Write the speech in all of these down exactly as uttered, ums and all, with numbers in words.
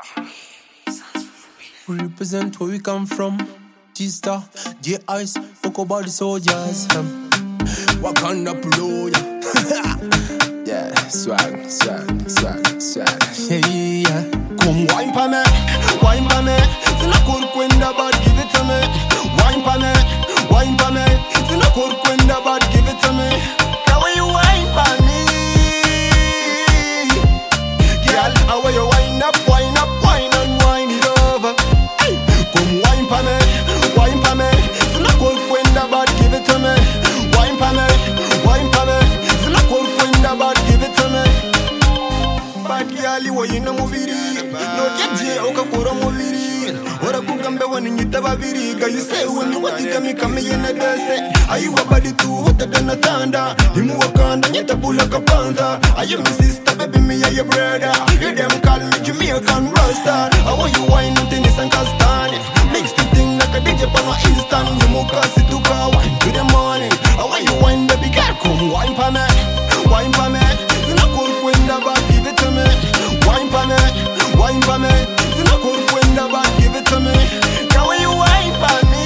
We represent where we come from. G-Star, J-Ice, talk about the soldiers. Um, Wakanda Pro, yeah. Yeah, swag, swag, swag, swag. Yeah, yeah. Come wine pa me, wine pa me. Sina kurkwenda bad, give it to me. Wine pa me, wine pa me. Sina kurkwenda bad, give it to me. How are you wine pa me? Girl, how are you wine up, wine up, wine and wine it over. Hey, come wine pa me, wine pa me. Sina kurkwenda bad, give it to me. Wine pa me, wine pa me. Sina kurkwenda bad, give it to me. Bad girl, you in a movie. No keje okakura mubiri. Ora kugambe wani nyita babiri. Girl, you say when you want to come come in a dance. Are you a body too hotter than a thunder? Himu wakanda nyita bula kapanda. Are you my sister, baby, me are your brother? You them call me Jamaican Rasta. I want you wine and tennis and castani. Mix the thing like a D J pano instant. You muka situka wine to the morning. I want you wine, baby girl, come wine pa me, wine pa me. Zina kurkwenda ba, give it to me. Wine pa me, wine pa me. Zina kurkwenda ba, give it to me. Now when you wine pa me,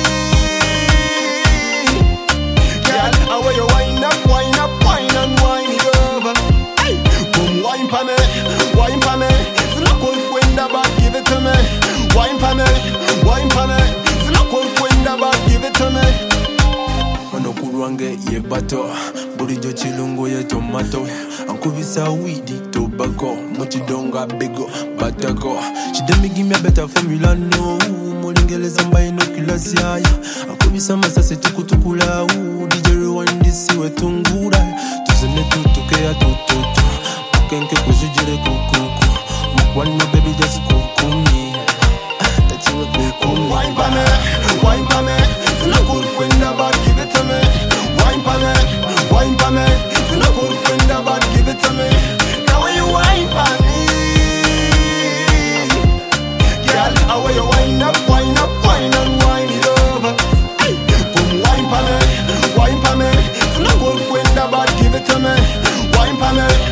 girl, how are you wine up, wine up, wine and wine it over. Hey, come wine pa me, wine pa me. Zina kurkwenda ba, give it to me. Wine pa me, wine pa me. Zina kurkwenda ba, give it to me. Mano kurwange ye bato, burijo chilungu ye tomato. Ankubisa weedy tobacco, mochidonga bigo batako. She did me give me a better formula no. Molingele zamba inoculasi ya. Ankubisa masase tukutukula u. D J Rwanda siwe tungura. Tuzene tutuke ya tututu. Mukenke kujujire kukuku. Mkwano baby just kukumi. Tachiwe kukumi. Wine pa me, wine pa me. Zina kurkwenda bad, give it to me. Wine pa me, wine pa me. Zina kurkwenda bad, give it to me. Now when you wine pa me, girl, how are you wine up, wine up, wine and wine it over. Hey, come wine pa me, wine pa me. Zina kurkwenda bad, give it to me. Wine pa me.